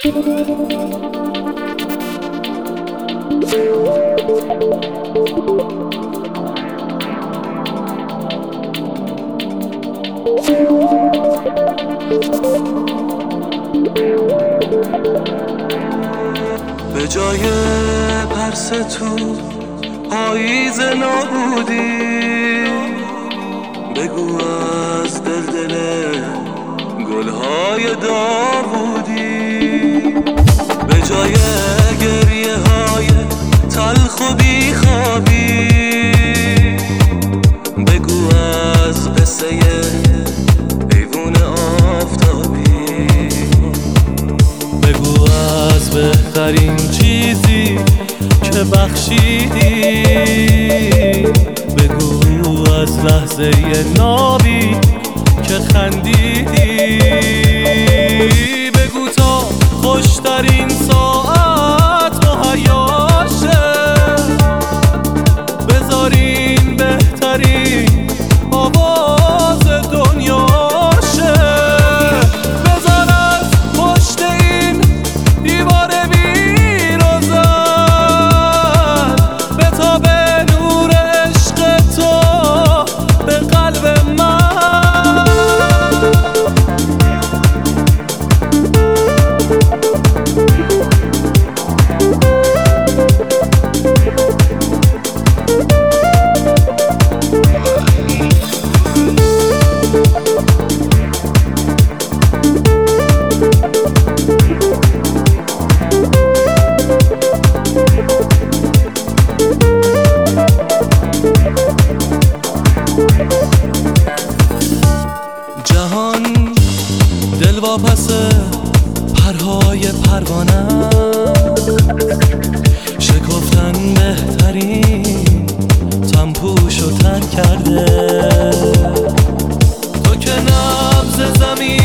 به جای پرس تو پاییز نابودی، بگو از دل گلهای داوودی. به جای گریه های تلخ و بیخوابی، بگو از قصه حیوان آفتابی. بگو از بهترین چیزی که بخشیدی، بگو از لحظه نابی که خندیدی. بگو تا خوشترین ساعت مهیا شه، بذارین بهترین آواز دنیا شه. بذار از پشت این دیوار بیروزن بتابه نور عشق تو به قلب من. جهان دلواپس پرهای پروانه، شکفتن بهترین تنپوشو تر کرده. تو که نبض زمین